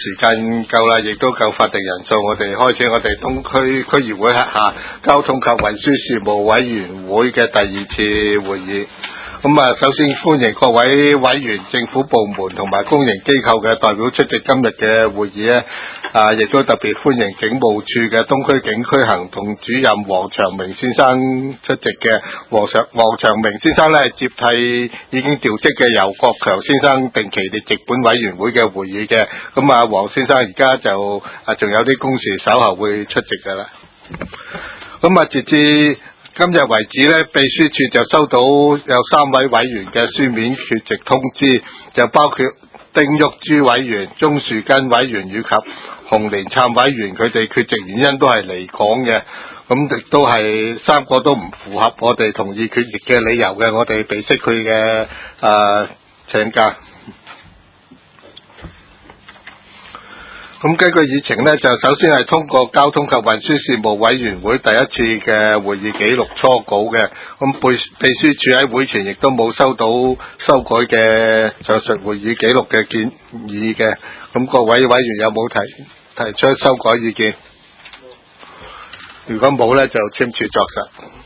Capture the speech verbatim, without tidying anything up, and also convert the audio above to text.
時間夠啦，亦都夠法定人數，我哋開始我哋東區區議會轄下交通及運輸事務委員會嘅第二次會議。咁啊，首先歡迎各位委員、政府部門同埋公營機構嘅代表出席今日嘅會議咧。啊，亦都特別歡迎警務處嘅東區警區行動主任黃長明先生出席嘅。黃長黃長明先生咧接替已經調職嘅游國強先生定期列席本委員會嘅會議嘅。咁啊，黃先生而家就啊仲有啲公事，稍後會出席㗎啦。咁啊，截至今日為止咧，秘書處就收到有三位委員嘅書面缺席通知，就包括丁玉珠委員、鍾樹根委員以及洪連杉委員，佢哋缺席原因都係離港嘅，咁亦都係三個都唔符合我哋同意缺席嘅理由嘅，我哋備悉佢嘅誒請假。咁根據議程呢，就首先係通過交通及運輸事務委員會第一次嘅會議記錄初稿嘅。咁秘秘書處喺會前亦都冇收到修改嘅上述會議記錄嘅建議嘅。咁各位委員有冇提提出修改意見？如果冇呢，就簽署作實。